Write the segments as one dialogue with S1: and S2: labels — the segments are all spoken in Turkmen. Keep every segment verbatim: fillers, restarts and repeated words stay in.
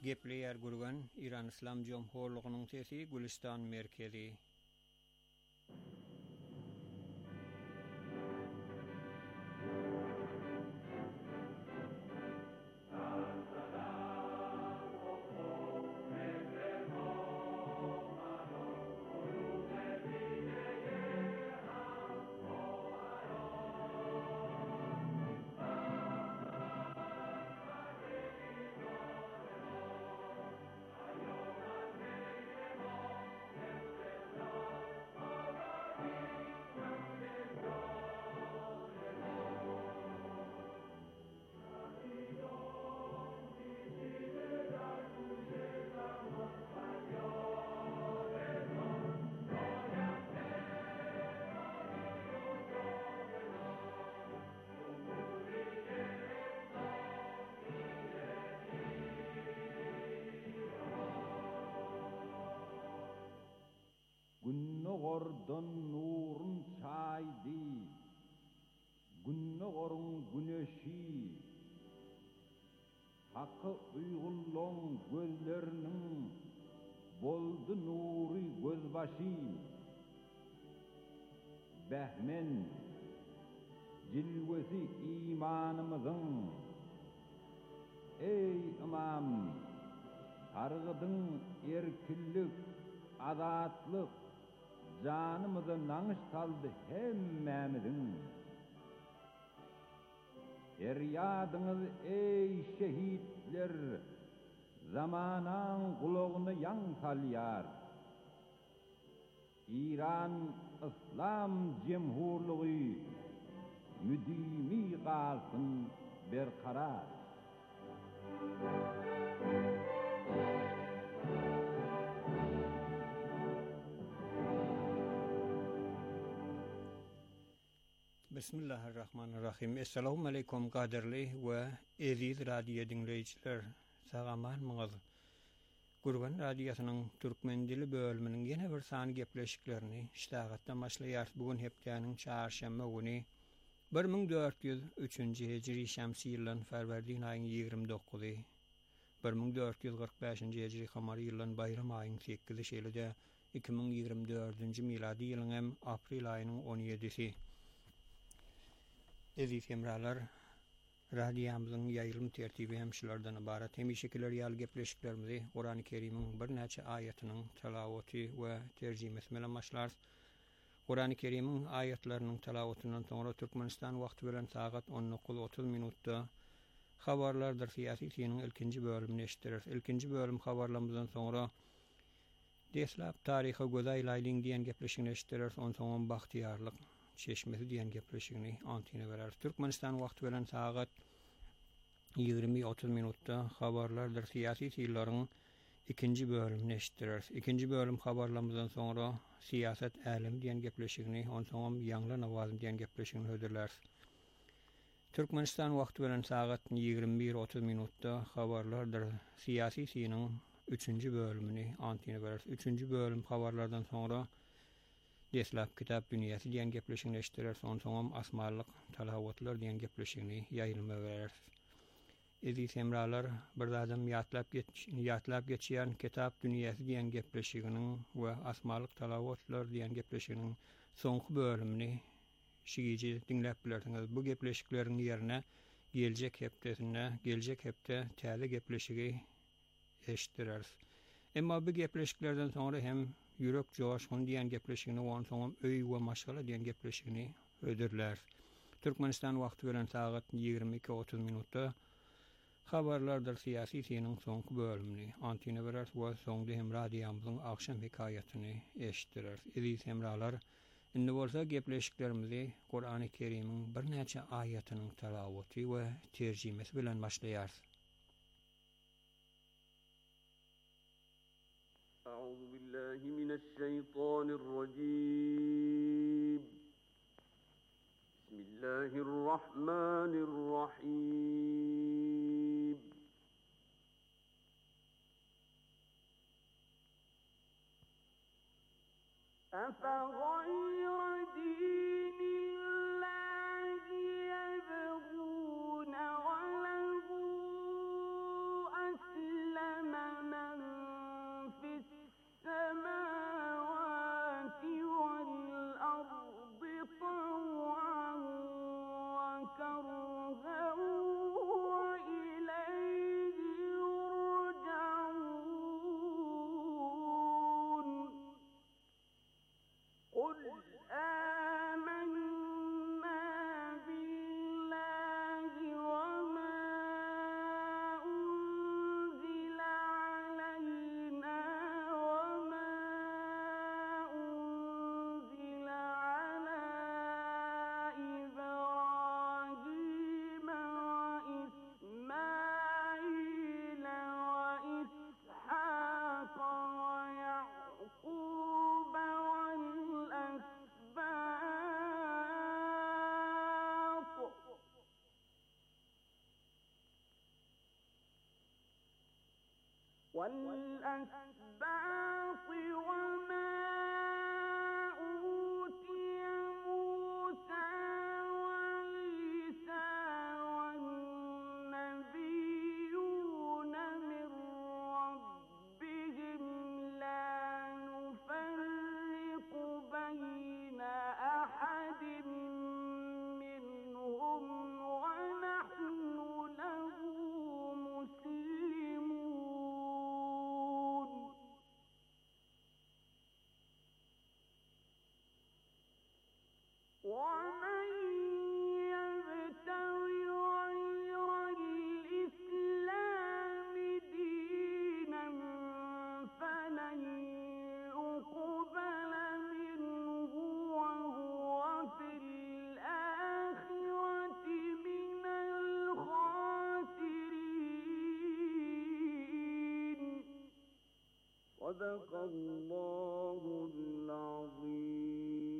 S1: Gepleyer gurgan İran İslam Cumhurluğu'nun sesi Gülistan merkezi.
S2: Günnogordan nurun çaydı, günnogorun güneşi, hakkı uygulluğun gözlerinin boldu nuri gözbaşı, behmen cilvesi imanımızın, ey imam, targıdın erkillik, adatlık, canımızı nanış saldı hemmemizin. Feryadınız ey şehitler, zamanan kulağını yan salyar. İran İslam Cumhurluğu müdimi kalsın berkarar.
S1: Bismillahirrahmanirrahim. Esselamu aleyküm qadirli ve aziz radyo dinleyiciler. Sağamanmyňyz. Gurban radiosynyň türkmen dili bölüminiň ýene bir sany gepleşiklerini iştagatdan başlaýar. Bugun hepdeniň çarşamba güni bir ming dört ýüz üçinji hijri şämsi ýylyň Ferwerdiň aýynyň ýigirmi dokuzy, bir ming dört ýüz gyrk beşinji hijri kamary ýylyň bayram aýynyň sekizi şeýlede iki ming ýigirmi dördünji miladi ýylyň hem aprel aýynyň on ýedisi. Eziz hemralar, radyomyzyň ýaýylym tertibi hem şulardan ibaret. Hem şekiller ýaly gepleşiklerimizi Qur'an-ı Kerim'iň bir näçe aýatynyň tilawaty we terjimesi bilen başlar. Qur'an-ı Kerim'iň aýatlarynyň tilawatyndan soňra Türkmenistan wagty bilen sagat on dokuz otuz minutda habarlardyr siýasetiň ilkinji bölümini eşitdirir. İlkinji bölüm habarlarymyzdan soňra deslap taryhy göz aýlaýlyň diýen gepleşigini eşitdirir. Ondan soň bahtiýarlyk çeşmesi diýen gepleşigini antyna berer. Türkmenistan wagty bilen sagat ýigirmi otuz minutda habarlardyr siýasy ýyllaryň ikinji bölümini eşitdirir. İkinji bölüm habarlarymyzdan soňra siýasat älim diýen gepleşigini, ondan soň ýanglan awazym diýen gepleşigini höderler. Türkmenistan wagty bilen sagat ýigirmi bir otuz minutda habarlardyr siýasy ýylyň üçinji bölümini antyna berer. Üçinji bölüm habarlardan soňra deslap kitap dünyasy diýen gepleşigini eşitdirir. Soň soňam asmanlyk talawatlar diýen gepleşigini ýaýylma berer. Eziz hemralar, bir adam ýatlap geç, ýatlap geçýän kitap dünyasy diýen gepleşiginiň we asmanlyk talawatlar diýen gepleşiginiň soňky bölümini şiýici dinläp bilersiňiz. Bu gepleşikleriň ýerine geljek hepdesine, geljek hepde täze gepleşigi eşitdirer. Emma bu gepleşiklerden soňra hem Yürek joşgun diýen gepleşigini, ondan soň öý we maşgala diýen gepleşigini öderler. Türkmenistan wagty bilen sagat ýigirmi iki otuz minutda habarlardyr siýasy ýylyň soňky bölümini antyna berer we soňda hem radiomyzyň akşam hekaýatyny eşitdirer. Eziz hemralar, indi bolsa gepleşiklerimizi Qur'an-ı Kerim'iň bir näçe aýatynyň tilawaty we terjimesi bilen başlaýar.
S3: أعوذ بالله من الشيطان الرجيم بسم الله الرحمن الرحيم أفغير دين الله يبغون وله أسلم والأسباط وما أوتي موسى وعيسى والنبيون من ربهم لا نفرق بين أحد منهم ونحن له مسلمون ومن يبتغي غير الإسلام دينا فلن يقبل منه وهو في الآخرة من الخاسرين صدق الله العظيم.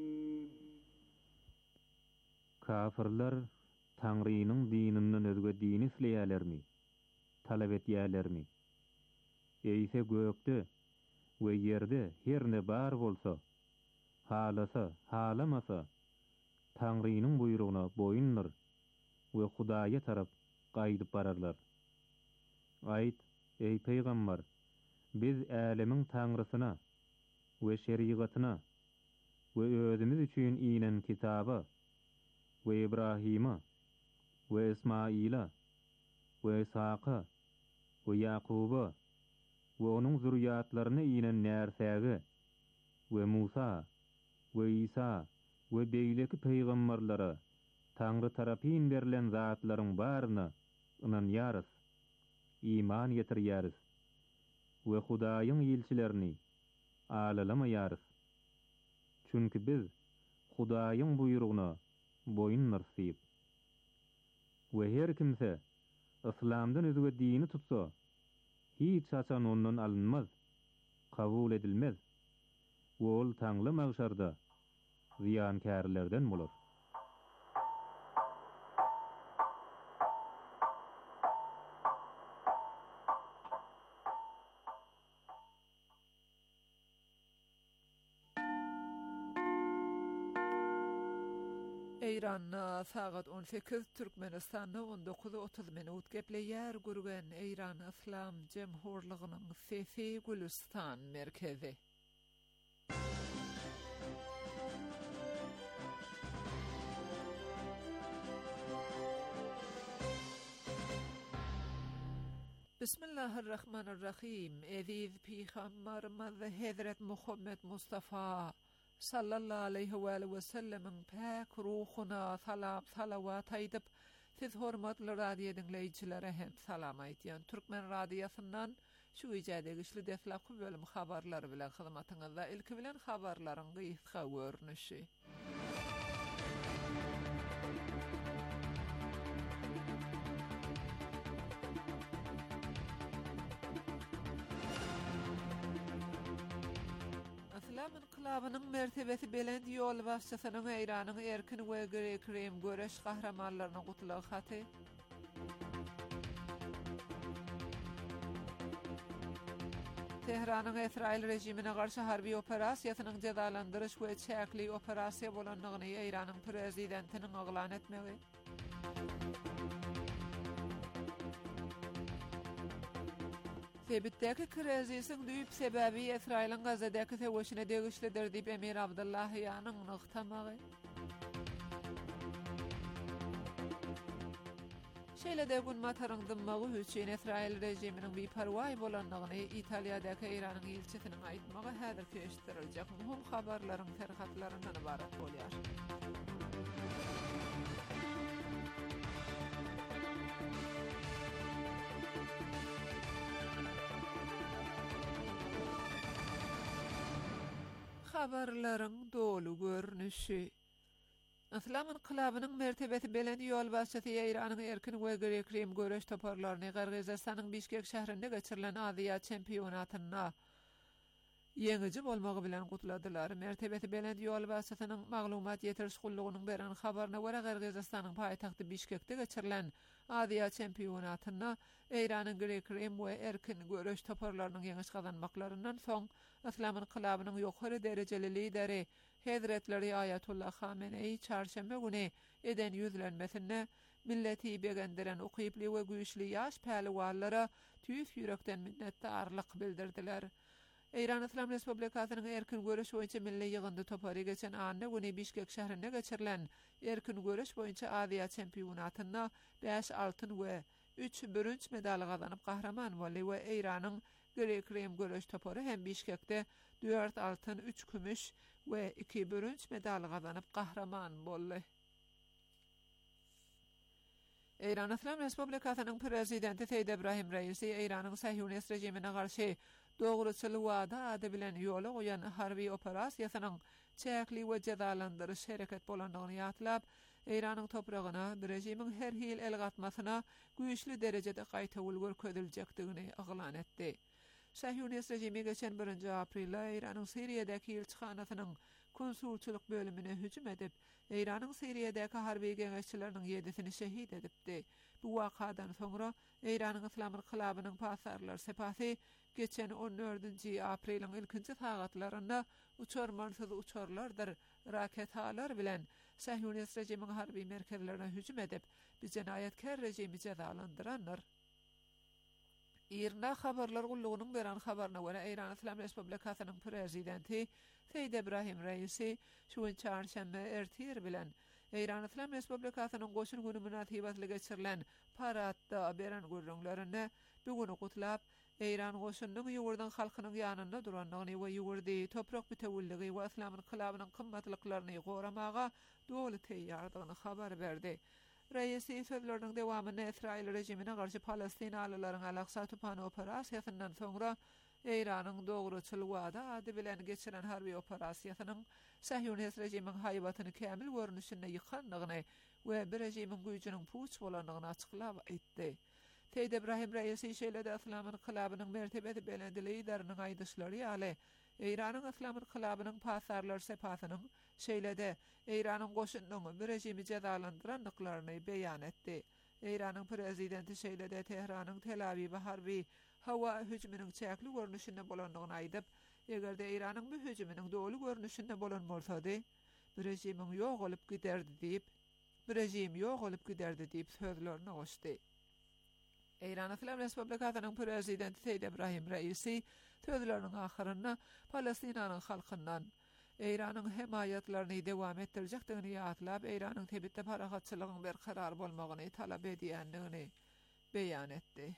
S4: Kafirler Tanrı'nın dininden özge dini isleýärlermi? Talap etýärlermi? Eýse gökde we ýerde herne bar bolsa, halasa, halamasa, Tanrı'nın buyruguna boýunlar we Hudaýa tarap gaýdyp bararlar. Aýt, ey peýgamber, biz älemiň Tanrısyna we şerigatyna we özümiz üçin inen kitaba ve İbrahim'a ve İsmail'a ve İshak'a ve Yakub'a ve onun zürriyatlaryna inen närsäge ve Musa ve İsa we beýleki peýgamberlere Tanrı tarapyn berilen zatlaryň baryna inanýarys, iman getirýäris we Hudaýyň elçilerini alalamayarys. Çünki biz Hudaýyň buyruguna boyun narsyp. We her kimse İslamdan özge dini tutsa, hiç haçan ondan alınmaz, kabul edilmez. Ol taňly magşarda ziýankärlerden bolar.
S5: Eýranna sagat on sekiz, Türkmenistan'da on dokuz otuz minut gepleýär gürgen Eýran Islam Jemhurlygynyň Sesi Gülistan merkezi. Bismillahirrahmanirrahim. Eziz Peygamberimiz Hazret Muhammed Mustafa sallallahu aleyhi ve sellem'in pek ruhuna salam salavat aýdyp, siz hormatly radio dinleýijilere hem salam aýtýan. Türkmen radiosundan şu ýerde güçli deflapy bölüm habarlary bilen hyzmatyňyzda ilki bilen habarlaryň gysga görnüşi. İslam inqilabynyň mertebesi belend ýol başçysynyň Eýranyň erkin we gürek-rem göreş gahramanlaryna gutlagy haty. Tehranyň Israil rejimine garşy harby operasiýasynyň jazalandyryş we çäkli operasiýa bolanlygyny Eýranyň prezidentiniň aglan etmegi. Sebitdäki krizisiň düýp sebebi Israiliň Gazadäki sewuşyna degişlidir diýip Emir Abdullahyanyň nykdamagy. Şeýle-de gün mataryň dymmagy üçin Israil rejiminiň beparway bolanlygyny Italiýadaky Eýranyň elçisiniň aýtmagy häzir keşdiriljek muhim habarlaryň terhatlaryndan ibarat bolýar. Habarlaryň dolu görnüşi. İslam inqilabynyň mertebesi belend ýol başçysy Eýranyň erkin we gürek-rem göreş toparlaryny Gyrgyzstanyň Bişkek şäherinde geçirilen Aziýa çempionatyna ýeňiji bolmagy bilen gutladylar. Mertebesi belend ýol başçysynyň maglumat ýetirişgullygynyň beren habaryna görä Gyrgyzstanyň paýtagty Bişkekde geçirilen Aziya çempionatına Eýranyň Grek-Rim we erkin göreş toparlarynyň ýeňiş gazanmaklaryndan soň Islam inqilabynyň ýokary derejeli lideri Hazretleri Ayatullah Khamenei çarşamba güni eden ýüzlenmesinde milleti begendiren ukyply we güýçli ýaş pähliwanlara tüýüf ýürekden minnetdarlyk bildirdiler. Eýran Islam Respublikasynyň erkin göreş boýunça milli ýygyndy topary geçen anda güni Bişkek şäherinde geçirilen erkin göreş boýunça Aziya çempionatyna beş altyn we üç bürünç medal gazanyp gahraman boldy we Eýranyň Grek-Rim göreş topary hem Bişkekde dört altyn, üç kümüş we iki bürünç medal gazanyp gahraman boldy. Eýran Islam Respublikasynyň prezidenti Seýid Ebrahim Reisi Eýranyň Sahyonist rejimine garşy dogruçyly wada ady bilen ýola goýan harby operasiýasynyň çäkli we jazalandyryş hereket bolandygyny ýatlap, Eýranyň topragyna bir rejimiň her hil el gatmasyna güýçli derejede gaýta ulgur ködüljekdigini aglan etdi. Sahyonist rejimi geçen birinji aprelde Eýranyň Siriýadäki elçihanasynyň konsulçuluk bölümine hücum edip, Eýranyň Siriýadäki harby geňeşçileriniň ýedisini şehit edipdi. Bu wakadan soňra Eýranyň Islam inqilabynyň pasarlar sepasy geçen on dördünji apreliň ilkinji sagatlarynda uçarmansyz uçarlardyr rakethalar bilen Sahyonist rejimiň harby merkezlerine hücum edip, bir jenaýatkär rejimi jazalandyranlar. Irna habarlar gullugynyň beran habaryna görä Eýran Islam Respublikasynyň prezidenti Seýid Ebrahim Reisi şu çarşamba ertir bilen Eýran Islam Respublikasynyň goşun güni münasibatly geçirilen paradda beran görüňlerinde bugün gutlap Eýran goşunyň ýugurdan halkynyň ýanynda duranlygyny we ýugurdy toprak bütewilligi we Islam inqilabynyň kymmatlyklaryny goramaga dowly teýýardygyny habar berdi. Reisi sözlerinin devamını İsrail rejimine karşı Palestinalıların Al-Aqsa Tupanı operasiyasından sonra Eýranyň dogruçyly wada ady bilen geçiren harby operasiýasynyň Sahyonist rejimiň haýbatyny kämil görnüşinde ýykandygyny we bir rejimiň güýjüniň puç bolandygyny açyklap aýtdy. Seýid Ebrahim Reisi şeýlede Islam inqilabynyň mertebesi beledi lideriniň aýdyşlary ýaly Eýranyň Islam inqilabynyň pasarlar sepasynyň şeýlede Eýranyň goşunlygyny bir rejimi jazalandyrandyklaryny beýan etdi. Eýranyň prezidenti şeýlede Tehranyň Tel Aviw harby hawa hüjüminiň çäkli görnüşinde bolandygyny aýdyp, egerde Eýranyň bu hüjüminiň dowly görnüşinde bolan bolsady, bir rejimiň ýok bolup giderdi diýip, bir rejim ýok bolup giderdi diýip sözlerini goşdy. Eýran Islam Respublikasynyň prezidenti Seýid Ebrahim Reisi sözleriniň ahyrynda Palestinaň halkyndan Eýranyň hemayatlaryny dewam etdirjekdigini ýatlap, Eýranyň tebitde paragatçylygyň berkarar bolmagyny talap edýändigini beýan etdi.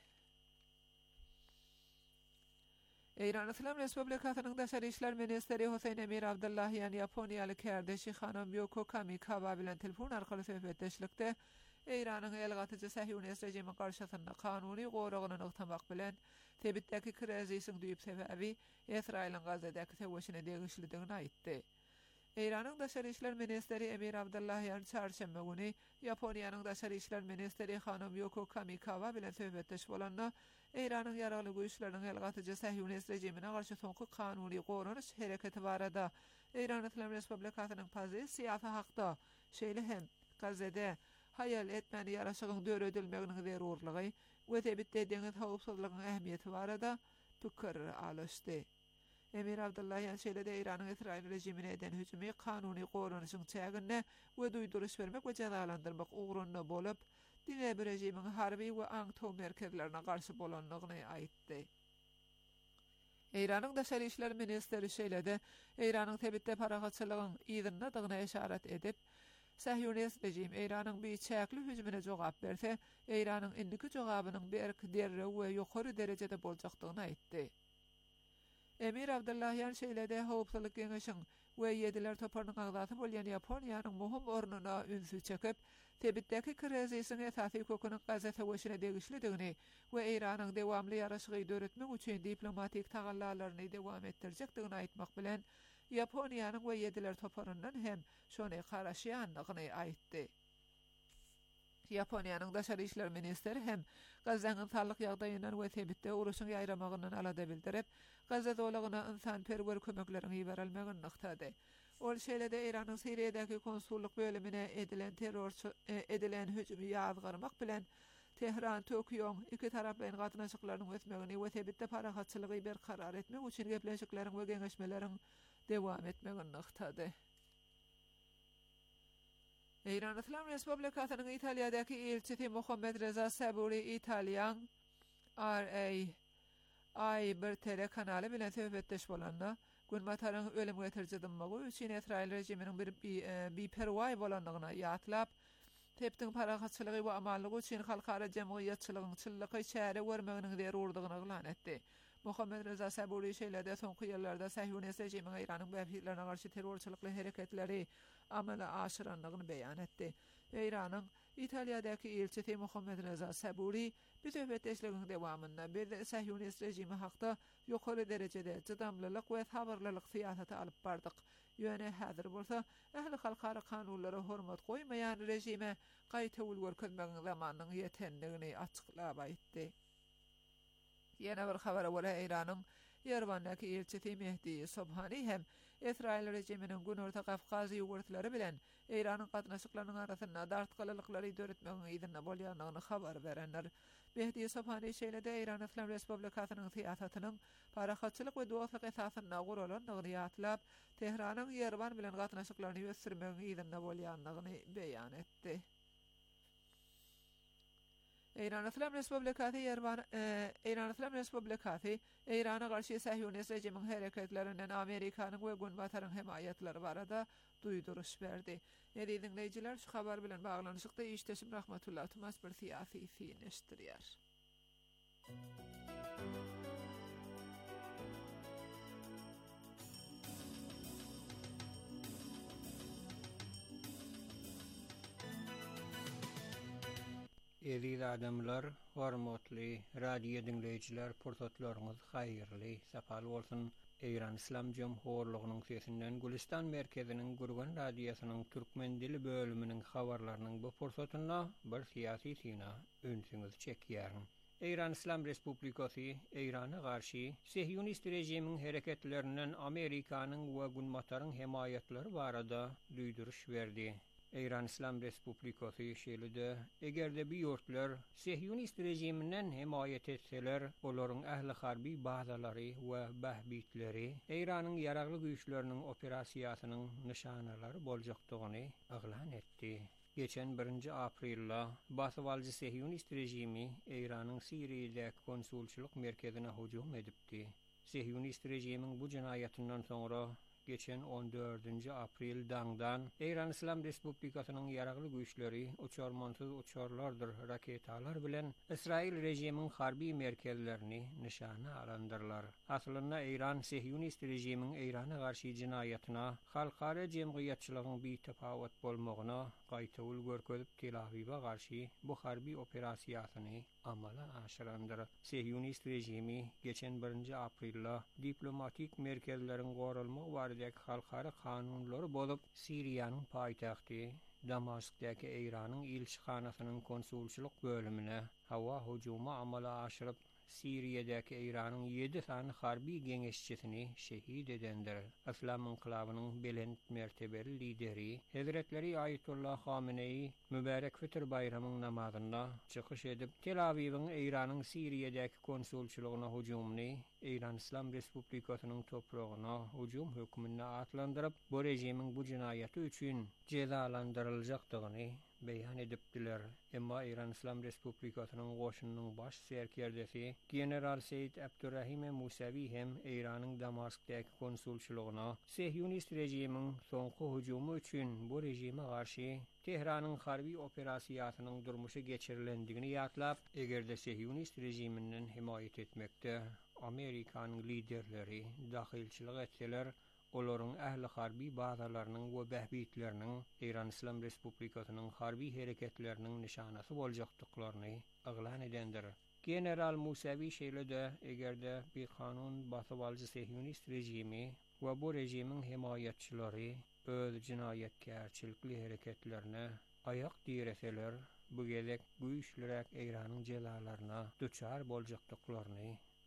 S5: Eýran Islam Respublikasynyň Daşary işler ministeri Hoseýn Emir Abdullahiýan Ýaponiýaly kärdeşi hanam Yoko Kamikawa bilen telefon arkaly söhbetdeşlikde Eýranyň elgatyjy Sahyonist rejimi garşysynda kanuny goragyny yktamak bilen tebitdäki krizisiň düýüp sebäbi Israýlyň Gazadäki täwişine degişlidigini aýtdy. Eýranyň Daşary işler ministeri Emir Abdullahiýan çarşamba güni Ýaponiýanyň Daşary işler ministeri hanam Yoko Kamikawa bilen söhbetdeş bolanda Eýranyň ýaraly güýçleriniň elgatyjy Sahyonist rejimine garşy soňky kanuny goranyş hereketi barada Eýran Islam Respublikasynyň pozisiýasy hakda şeýle hem Gazada hayal etmeni yaraşygyň döredilmeginiň zerurlygy we tebitde deňiz howpsuzlygynyň ähmiýeti barada pikir alışdy. Emir Abdullahiýan şeýlede Eýranyň Israil rejimine eden hüjümi kanuny goranyşyň çägine we duýduruş bermek we jazalandyrmak ugrunda bolup, dine bir rejimiň harby we aňto merkezlerine garşy bolanlygyny aýtdy. Eýranyň Daşary işler ministeri şeýlede Eýranyň tebitde paragatçylygyň ýygynydygyna eşaret edip, Sahyonist rejim Eýranyň bir çäkli hüjümine jogap berse, Eýranyň indiki jogabynyň berk derre we ýokary derejede boljakdygyny aýtdy. Emir Abdullahiýan şeýlede howpsuzlyk geňeşiň we ýediler toparynyň agdaty bolýan Ýaponiýanyň muhim ornuna ünsü çekip, tebitdäki krizisiň esasy köküniň Gaza täwişine degişlidigini we Eýranyň dewamly ýaraşygy döretmek üçin diplomatik tagallalaryny dewam etdirjekdigini aýtmak bilen Ýaponiýanyň we ýediler toparyndan hem şonu garaşýanlygyny aýtdy. Ýaponiýanyň Daşary işler ministeri hem Gazanyň sağlyk ýagdaýyndan we tebitde uruşyň ýaýramagyndan alada bildirip, Gaza dowlagyna insan-perwer kömeklerini ýeberelmegini nykdady. Ol şeýlede Eýranyň Siriýadäki konsulluk bölümine edilen terror edilen hüjümi ýazgyrmak bilen Tehran, Tokyo iki taraplaryň gatnaşyklarynyň ötmegini we sebitde parahatçylygy berkarar etmek üçin gepleşikleriň we geňeşmeleriň dewam etmegini ykdy. Eýran Islam Respublikasynyň Italiýadaky elçisi Muhammed Reza Saburi Italiýan R A I bir telekanaly bilen söhbetdeş bolanda Günbataryň ölüm getirjidinmegi üçin Israil rejiminiň bir biperway bolandygyna ýatlap tepdiň parahatçylygy we amallygy üçin halkara jemgyýetçiligiň çyllygy çäre görmeginiň zerurdygyny ýylan etdi. Muhammed Reza Saburi şeýlede soňky ýyllarda Sahyonist rejimiň Iranyň bäpirlerine garşy terrorçylykly hereketleri amala aşyranlygyny beýan etdi. Iranyň Italiýadaky elçisi Muhammed Reza Saburi bu söhbetdeşligiň dewamynda bir Sahyonist rejimi hakda ýokary derejede çydamlylyk we sabrlylyk syýasaty alyp bardyk. Ýöne häzir bolsa ähli halkara kanunlara hormat goýmaýan rejime gaýta ulgurkezmegiň zamanynyň ýetenligini açyklap aýtdy. Ýene bir habara göre Iranyň Yerevandaky elçisi Mehdi Sobhani hem Israil rejiminiň Günorta Kafkaz ýurtlary bilen Iranyň gatnaşyklarynyň arasynda dartgylylykları döretmegiň ýerine bolýanlygyny habar berenler. Mehdi Sobhani şeýlede Eýran Islam Respublikasynyň syýasatynyň parahatçylyk we dostlyk esasyna guralandygyny ýatlap, Tehranyň Yerevan bilen gatnaşyklaryny ösürmegiň ýerine bolýanlygyny beýan etdi. Eýran Islam Respublikasy Yerevan Eýran Islam Respublikasy Eýrana garşy Sahyonist rejimiň hereketlerinden Amerikanyň we Günbataryň hemaýatlary barada duýduruş berdi. Näde dinleýijiler, şu habar bilen baglanyşykda işteşim rahmetullah Tumas bir syýasy fiýneşdirýär.
S1: Eziz adamlar, hormatly radio dinleyijiler, pursatlaryňyz haýyrly, sapal bolsun. Eýran Islam Jomhurlygynyň sesinden Gülistan merkeziniň Gurgan radiosynyň türkmen dili bölüminiň habarlarynyň bu pursatyna bir syýasy syna önsüňiz çekýär. Eýran Islam Respublikasy Eýrana garşy Sahyonist rejimiň hereketlerinden Amerikanyň we Günbataryň hemaýatlary barada duýduruş berdi. Eýran Islam Respublikasy şeýlede egerde bir ýurtlar Sahyonist rejiminden hemaýat etseler, olaryň ähli harby bazalary we bahbitleri Eýranyň ýaragly güýçleriniň operasiýasynyň nyşanalary boljakdygyny ýylan etdi. Geçen birinji aprelda Basawalji Sahyonist rejimi Eýranyň Siriýede konsulçylyk merkezine hujum edipdi. Sahyonist rejimiň bu jinayatyndan soňra geçen on dördünji aprel daňdan Eýran Islam Respublikasynyň ýaragly güýçleri uçarmansyz uçarlardyr raketalar bilen Israil rejimiň harby merkezlerini nişana alandyrlar. Aslynda Eýran Sahyonist rejimiň Eýrana garşy jinayatyna halkara jemgyýetçiligiň bir tapawat bolmagyna gaýta ulgurkezip Tel Aviw'a garşy bu harby operasiýasyny amala aşyrandyr. Sahyonist rejimi geçen birinji aprelda diplomatik merkezleriň gorulmagy baradaky halkara kanunlary bolup Siriýanyň paýtagty Damaskdaky Eýranyň elçixanasynyň konsulçylyk bölümine hawa hujumy amala aşyryp Siriýadaky Eýranyň ýedi sany harby geňeşçisini şehit edendir. Islam inqilabynyň belent mertebeli lideri Hazretleri Ayetullah Hamenei mübarek Fitr bayramynyň namazynda çykyş edip Tel Aviw'yň Eýranyň Siriýadaky konsulçylygyna hujumyny Eýran Islam Respublikasynyň topragyna hujum hökmüne atlandyryp, bu rejimiň bu jinayaty üçin cezalandyryljakdygyny beýan edipdiler. Emma Eýran Islam Respublikasynyň goşunynyň baş serkerdesi General Seyit Abdurrahim Musavi hem Eýranyň Damaskdaky konsulçylygyna Sahyonist rejimiň soňky hujumy üçin bu rejime garşy Tehranyň harby operasiýasynyň durmuşy geçirilendigini ýatlap, egerde Sahyonist rejiminden hemaýat etmekde Amerikanyň liderleri dahilçilik etseler, olaryň ähli harby bazalarynyň we bahbitleriniň Eýran Islam Respublikasynyň harby hereketleriniň nişanasy boljakdyklaryny ýylan edendir. General Musavi şeýlede egerde bir kanun basawalji Sahyonist rejimi we bu rejimiň hemaýatçylary öz jinayetkäçilikli hereketlerine aýak direseler, bu gelek güýçlürek Eýranyň jelalaryna duçar boljakdyklaryny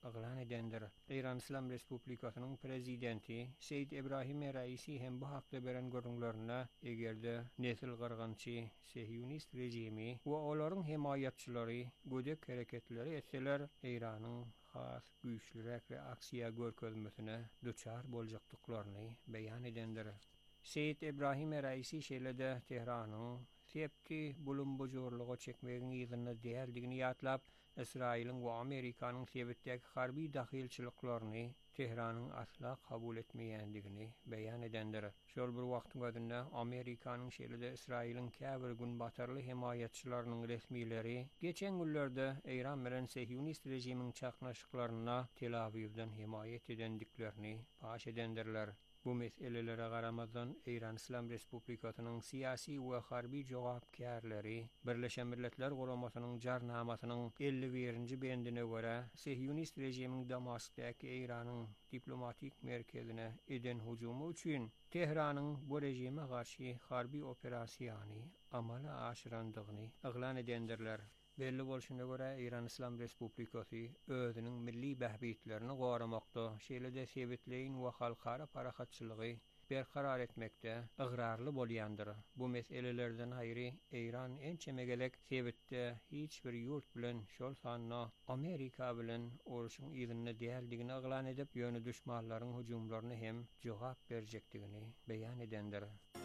S1: aglan edendir. İran İslam Respublikasynyň prezidenti Seyyid Ebrahim Raisi hem bu hakda beren görüňlerine egerde nesil gargançy Sehyunist rejimi we olaryň himayatçylary gödek hereketleri etseler İranyň has güýçlürek reaksiýa görkezmesine duçar boljakdyklaryny beýan edendir. Seyyid Ebrahim Raisi şeýlede Tehranyň septi bulunbujurlugy çekmegiň ýygyny däldigini ýatlap, İsrail'in we Amerikanyň sebetdäki harby dahilçiliklaryny Tehranyň asla kabul etmeýändigini beýan edendir. Şol bir wagtyň özünde Amerikanyň şeýlede İsrail'in käbir gün batarly himayatçylarynyň resmileri geçen günlerde İran bilen Sehyunist rejimiň çaknaşyklaryna Tel Avivden himayet edendiklerini paş edendirler. Bu meselelere garamazdan İran İslam Respublikasynyň siyasi we harby jogapkärleri Birleşen Milletler Guramasynyň jarnamasynyň elli birinji bendine görä Sehyunist rejimiň Damaskdaky İranyň diplomatik merkezine eden hujumy üçin Tehranyň bu rejime garşy harby operasiýany amala aşyrandygyny eglan edendirler. Belli bolşuna görä İran İslam Respublikasy özüniň milli bähbitlerini goramakda, şeýle-de sebetleýin we halkara parahatçylygy berkarar etmekde ıgrarly bolýandyr. Bu meselelerden aýry İran ençemegelek sebetde hiç bir ýurt bilen şol sanna Amerika bilen uruşyň ýygyny däldigini eglan edip, ýöne düşmanlaryň hujumlaryna hem jogap berjekdigini beýan edendir.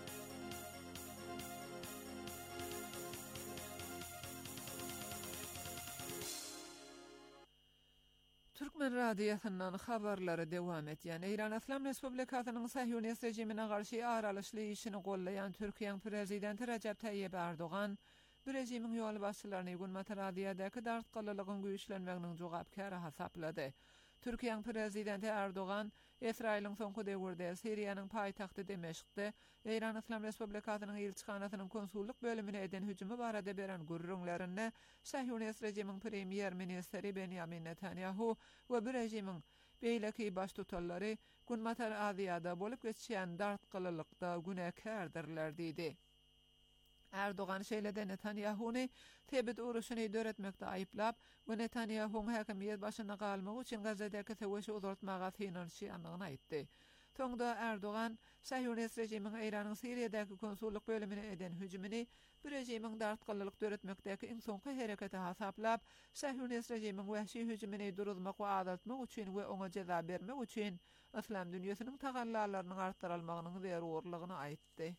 S5: Türkmen radiosynyň habarlary dewam etýän. İran İslam Respublikasynyň Sehyunist rejimine garşy aralyşly işini gollaýan Türkiýeň prezidenti Recep Tayyip Erdogan bu rejimiň ýol başçylaryny Günmata radiýadaky dartgylylygyň güýçlenmeginiň jogapkary hasaplady. Türkiýeň prezidenti Erdogan Israiliň soňky döwürde Siriýanyň paýtagty Demeşkde İran İslam Respublikasynyň elçixanasynyň konsulluk bölümine eden hüjumy barada beren gurrunlaryny Sehyunist rejimiň premier ministri Benjamin Netanyahu we bu rejimiň beýleki baş tutallary Günmata radiýada bolup geçýän dartgylylykda günäkärdirler diýdi. Erdogan şeýlede Netanyahuny tebit uruşyny döretmekde aýyplap, we Netanyahuň häkimiýet başyna galmagy üçin Gazadäki sowuşy uzatmaga finansiýanlygyny aýtdy. Soňda Erdogan Sehyunist rejimiň Iranyň Siriýadäki konsulluk bölümine eden hüjümini bu rejimiň dartgylylyk döretmekdäki iň soňky hereketi hasaplap, Sehyunist rejimiň wahşy hüjümini duruzmak we azaltmak üçin we oňa jaza bermek üçin islam dünýäsiniň tagallalarynyň artdyrylmagynyň zerurlygyny aýtdy.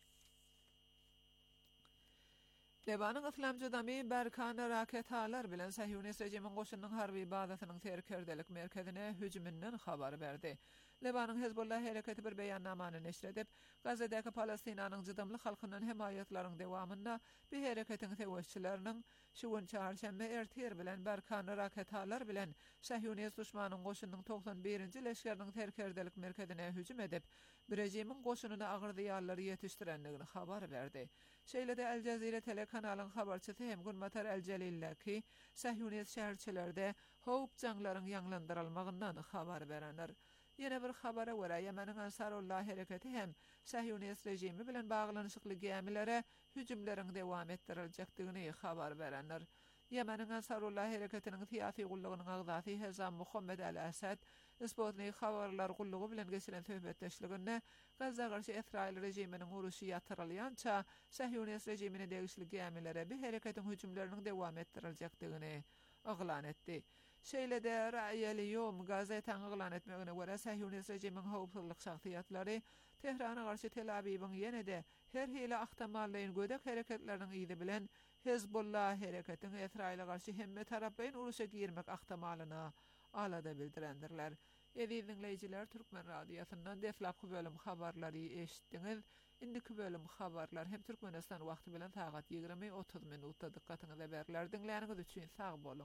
S5: Lebanyň islamjy damy Berkan rakethalar bilen Sehyunist rejimiň goşunyň harby bazasynyň terkerdelik merkezine hüjümünden habar berdi. Lebanyň Hezbollah hereketi bir beýannamany neşr edip, Gazadaky Palestinanyň jydymly halkynyň himayetlarynyň dewamynda bu hereketiň täwesçileriniň şu gün çarşembe ertir bilen Berkan rakethalar bilen Sehyunist düşmanyň goşunyň toksan birinji leşkeriniň terkerdelik merkezine hüjüm edip, bu rejimiň goşunyna agyr diýarlary ýetişdirendigini habar berdi. Şeýlede El Jazira telekanalynyň habarçysy hem Günmatar El-Jelillaki Sehyunist şäherçilerde howp janglaryň ýanglandyrylmagyndan habar berenler. Ýene bir habara görä Ýemeniň Ansarullah hereketi hem Sehyunist rejimi bilen baglanyşykly gemilere hüjümleriň dewam etdiriljakdygyny habar berenler. Ýemeniň Ansarullah hereketiniň siýasy gullugynyň agzasy Hezam Muhammed el-Asad Sputnik habarlar gullugy bilen geçiren söhbetdeşliginde Gazza garşy Israil rejiminiň uruşy ýatyrylýança Sehyunist rejimine degişli gemilere bu hereketiň hüjümleriniň dewam etdiriljakdygyny aglan etdi. Şeýlede Ra'yeli Yom gazetäň aglan etmegine görä Sehyunist rejimiň howpsuzlyk şahsiýatlary Tehrana garşy Tel Aviwyň ýene-de her hili ahtamallyň gödek hereketleriniň ýyly bilen Hezbollah hereketiň Israil'a garşy hemme taraplaýyn uruşa girmek ahtamalyna alada bildirendirler. Evi dinleyijiler, Türkmen radiosundan deflapky bölüm habarlary eşitdiňiz. Indiki bölüm habarlar hem Türkmenistan wagty bilen sagat ýigirme otuz minutda dikkatiňize berler. Dinleýäniňiz üçin sag bolun.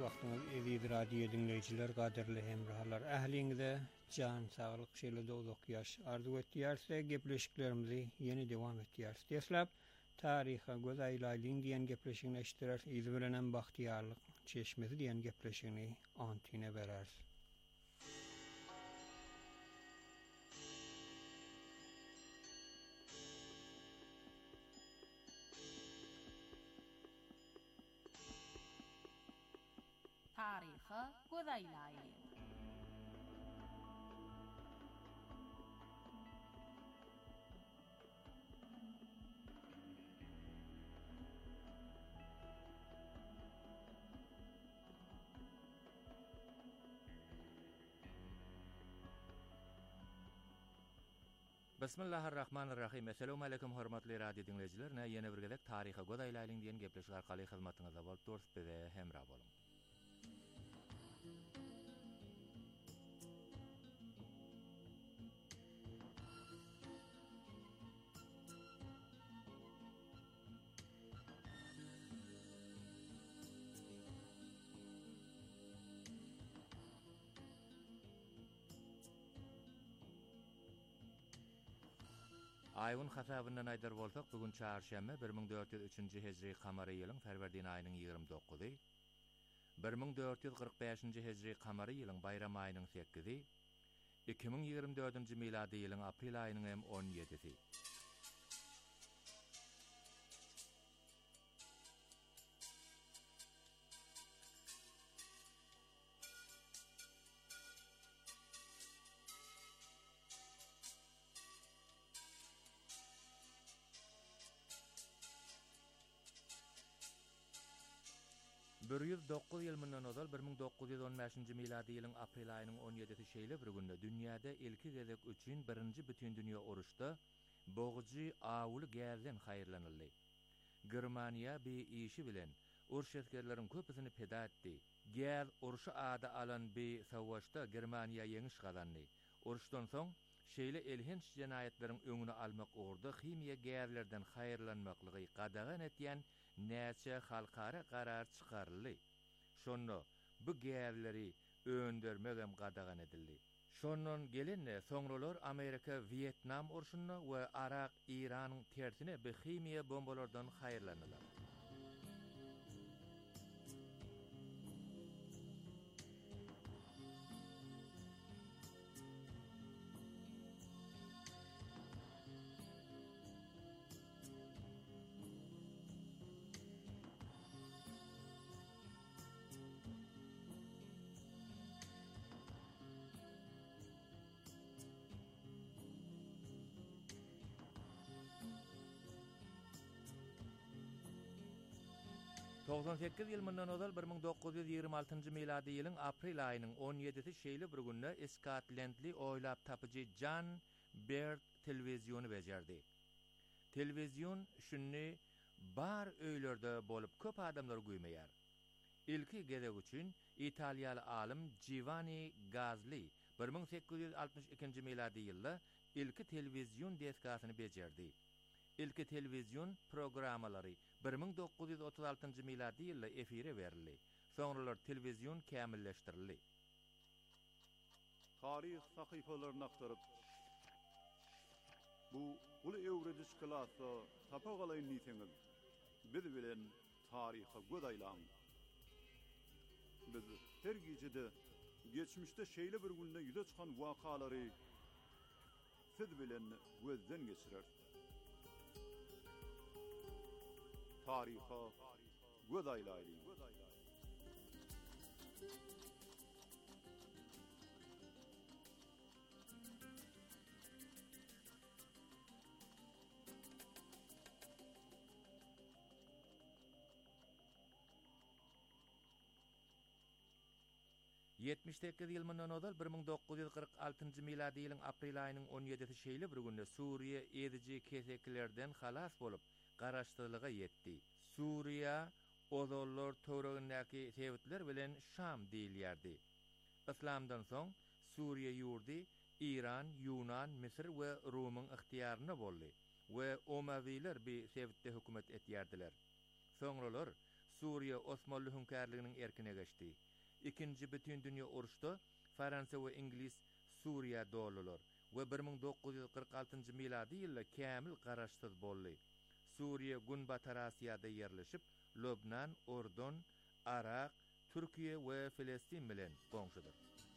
S1: wagtyňyz eziz radio dinleýijiler, gaderli hemrahalar, ähliňize jan saglyk, şeýle dowluk ýaş arzu etýärse gepleşiklerimizi ýeni dowam etýär. Deslap taryha göz aýlaýlyň diýen gepleşigini eşitdiler. Izy bilen bahtiýarlyk çeşmesi diýen gepleşigini antine berer.
S6: Taryha göz aýlaýlyň.
S7: Bismillahirrahmanirrahim. Assalamu alaykum hormatly radio dinleyijiler. Näme ýene bir gezek taryha göz aýlaýlyň diýen gepleşik arkaly hyzmatyňyza bolup durýar bize hemra boluň. Aýyň hasabynyň aýdar bolsak, bugün çarşamba bir ming dört ýüz üçinji hejri kamary ýylyň Ferwerdin aýynyň ýygrimi dokuzy, bir ming dört ýüz kırk beşinji hejri kamary ýylyň bayram aýynyň sekizi, iki ming ýygrimi dördünji milady ýylyň aprel aýynyň hem on ýedisi. bir yüz dokuz ýyl mundan ozal bir ming dokuz ýüz on beşinji milady ýylyň aprel aýynyň on ýedisi şeýle bir günde dünýäde ilki gezek üçin birinji bütün dünýä uruşda boğuji awuly gäzden haýyrlanyldy. Germaniýa bir işi bilen uruş eskerleriň köpüsini peda etdi. Gäz uruşy ada alan bir sowwaşda Germaniýa ýeňiş gazandy. Uruşdan soň şeýle elhinç jenaýetleriň öňüni almak ugrda himiýa gäzlerden haýyrlanmaklygy gadagan etýän näçe halkara karar çykaryldy. Şonno bu gäzleri öndürmek hem gadagan edildi. Şondan gelinne soňralar Amerika Vietnam uruşuny we Irak Iranyň tersine bir himiýa bombalardan haýyrlandylar. doksan sekiz ýyl mundan ozal bir ming dokuz ýüz ýygrimi altynjy milady ýylyň aprel aýynyň on ýedisi şeýle bir günde Skotlandly oýlap tapyjy John Baird telewiziony bejerdi. Telewizion şunny bar öýlerde bolup köp adamlar güýmeýär. Ilki gezek üçin Italiýaly alim Giovanni Gazli bir ming sekiz ýüz altymyş ikinji milady ýylda ilki telewizion deskasyny bejerdi. İlki telewizion programmalary bir ming dokuz ýüz otuz altynjy milady ýylda efire berildi. Soňralar telewizion kämilleşdirildi.
S8: Taryh sahypalaryny aktaryp bu uly öwrediş klasy tapagalyň niseňiz biz bilen taryha göz aýlaň. Biz her gejede geçmişde şeýle bir günde ýüze çykan wakalary siz bilen gözden geçirer. Taryha göz aýlaýlyň.
S7: yetmiş sekiz ýyl mundan ozal bir ming dokuz ýüz kırk altynjy milady ýylyň aprel aýynyň on ýedisi şeýle bir günde Suriýa ediji keseklerden halas bolup garaşdyrlyga ýetdi. Suriýa ozollar töwregindäki sebitler bilen Şam diýilýärdi. Islamdan soň Suriýa ýurdy İran, Yunan, Misir we Rumyň ihtiýaryna boldy we Omawiler bir sebitde hökümet etýärdiler. Soňralar Suriye Osmanlı hünkârlığının erkine geçti. İkinci bütün dünya uruşda Fransa ve İngiliz Suriye doğulular ve bir ming dokuz yüz kırk altıncı miladi yılda kamil garaşsız bolly. Suriye Günbatar Asya'da yerleşip Lübnan, Ordon, Irak, Türkiye ve Filistin bilen goňşudur.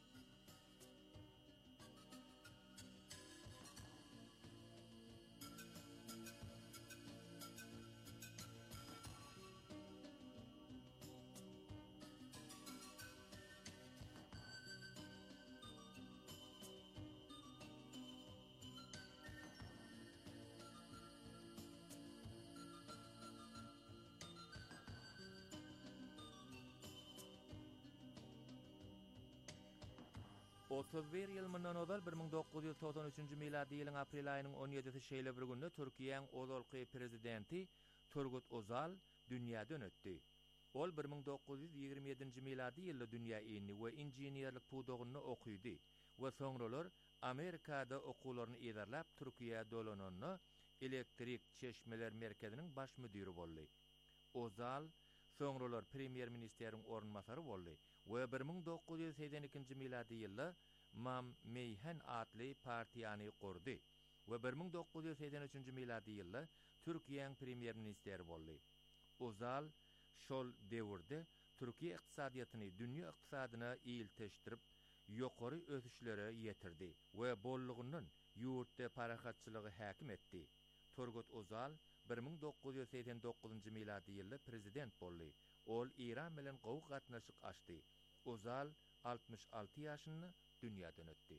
S7: otuz bir ýyl mundan ozal bir ming dokuz yüz toksan üçinji miladi ýylyň aprel aýynyň on ýedisi şeýle bir günde Türkiýeň ozalky prezidenti Turgut Özal dünýäden ötdi. Ol bir ming dokuz yüz ýygrimi ýedinji miladi ýylda dünýä ýyny we inženýerlik pudogyny okuýdy we soňralar Amerikada okularyny ýerlap Türkiýe dolananyny elektrik çeşmeler merkeziniň baş müdiri boldy. Özal soňralar premier ministeriň ornmasary boldy we bir ming dokuz yüz seksen ikinji miladi ýylda Mam Meyhen adly partiýany kurdy we bir ming dokuz yüz seksen üçinji miladi ýylda Türkiýeň premier ministeri boldy. Özal şol döwürde Türkiýe ykdysadyýatyny dünýä ykdysadyna ýylteşdirip ýokary ösüşlere ýetirdi we bollugyndan ýurtda parahatçylygy häkim etdi. Turgut Özal bir ming dokuz yüz seksen dokuzunji miladi ýylda prezident boldy. Ol İran bilen gowy gatnaşyk açdy. Özal altmış alty ýaşyny dünýäden ötdi.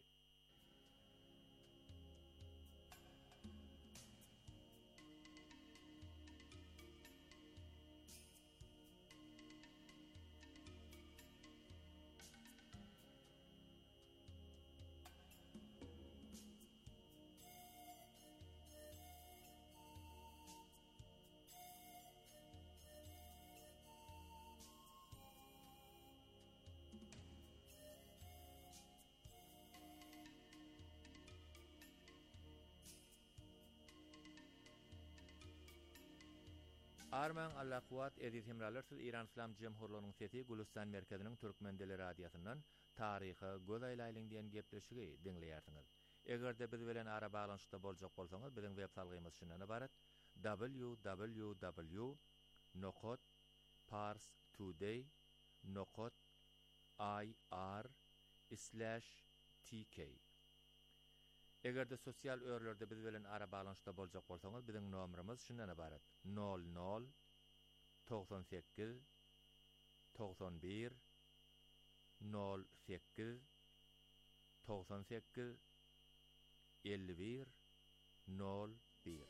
S7: Arman Allahwat edit hemralarsyz İran İslam Jemhurluğunyň sesi Gülistan merkeziniň Türkmendeli radiosyndan taryhy göz aýlaýlyň diýen gepleşigi dinleýärsiňiz. Egerde biz bilen ara baglanyşda boljak bolsaňyz biziň web salgymyz şundan ibaret: w w w nokot pars today nokot i r slash t k. Egerde sosial örlerde biz bilen ara baglanyşda boljak bolsaňyz biziň nomerimiz şundan ibaret: nol nol doksan sekiz doksan bir nol sekiz doksan sekiz elli bir nol bir.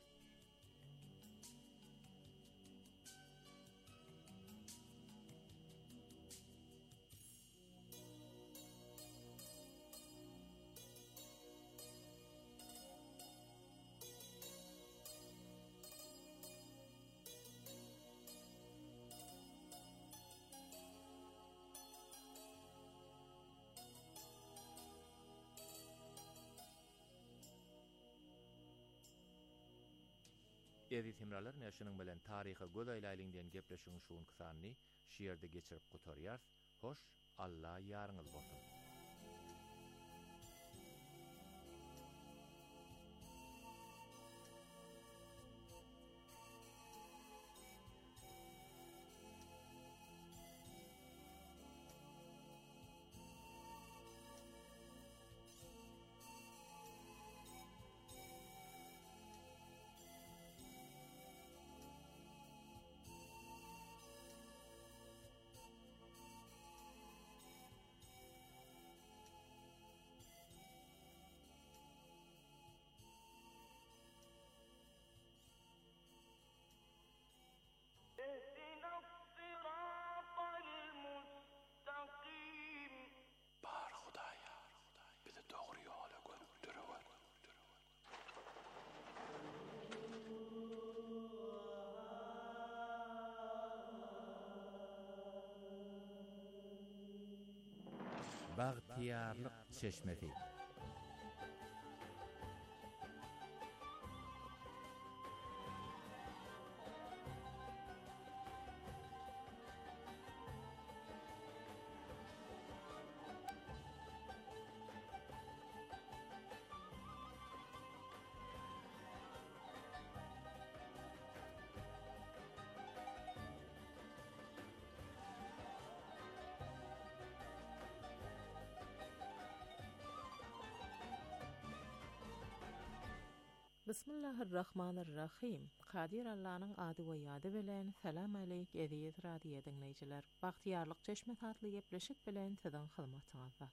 S7: Edit hemralar näşiniň bilen taryhy göz aýlaýlyň diýen gepleşigiň şuň kysany şiýerde geçirip gutarýar. Hoş, Allah ýaryňyz bolsun.
S3: اهدنا الصراط المستقيم.
S9: Bar Hudaýa, bizi dogry ýola göndürýär.
S7: Bagtyarlyk çeşmesi.
S10: Bismillahirrahmanirrahim. Qadir Allah'ın adı ve yadı bilen salam aleyk ediyet radiyo dinleyiciler. Baxtiyarlık çeşme tatlı gepleşik bilen sizin hizmetinizde.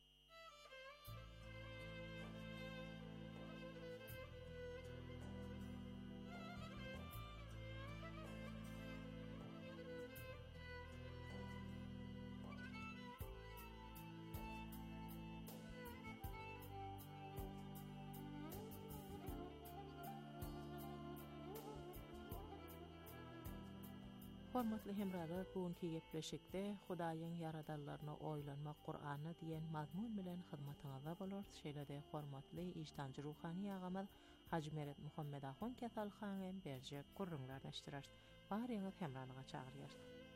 S10: Hormatly hemralar, bugünkü gepleşikde Hudaýyň ýaradalaryna oýlanmak Qur'any diýen mazmun bilen hyzmatyňyza bolar. Şeýle-de hormatly ijtamjy ruhany ýagamyz Haji Meret Muhammed Ahun Ketalxan berje gurrunlar neştirer. Baryňyz hemralyga çagyrýar.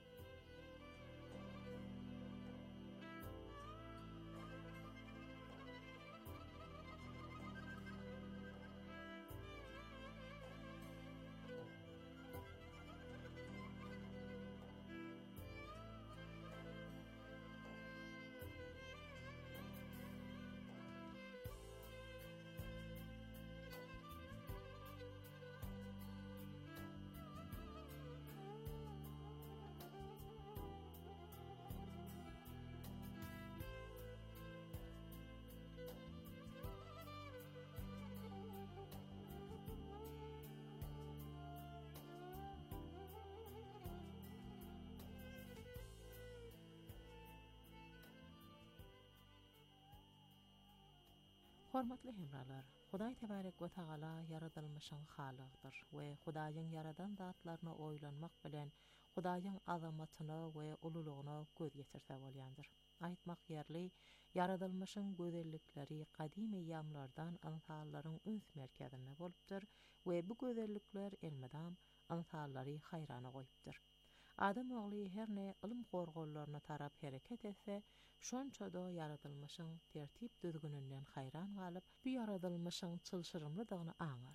S10: Hormatly hemralar, Hudaý tebarek we taala yaradylmışyň halygdyr we Hudaýyň yaradan zatlaryna oýlanmak bilen Hudaýyň azamatyny we ululugyny göz getirse bolýandyr. Aýtmak ýerli, yaradylmışyň gözellikleri qadim ýamlardan ansallaryň üns merkezinde bolupdyr we bu gözellikler elmedam ansallary haýrana goýupdyr. Adam ogly herne ilm gorgollaryna tarap hereket etse, şonçada yaradylmışyň tertip düzgününden haýran galyp, bu yaradylmışyň çylşyrymlydygyny aňar.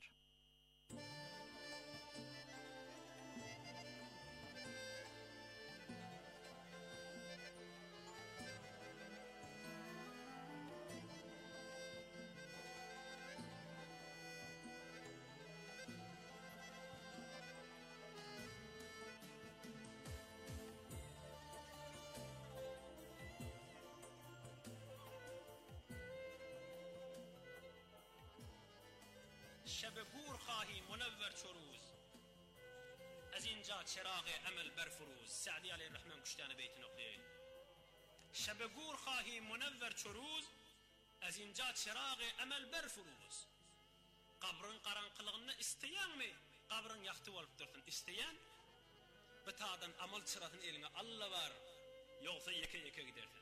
S11: شب گور خواهی منور چروز از اینجا چراغ عمل برفروز. سعدی علیه الرحمن کشتان بیت نقطه. شب گور خواهی منور چروز از اینجا چراغ عمل برفروز. قبرن qaranqylığını isteyen mi? Qabrın yaktı olup dursun isteyen. Bitadan amal çıratın eline Allah var. Yoksa yeke yeke gidersin.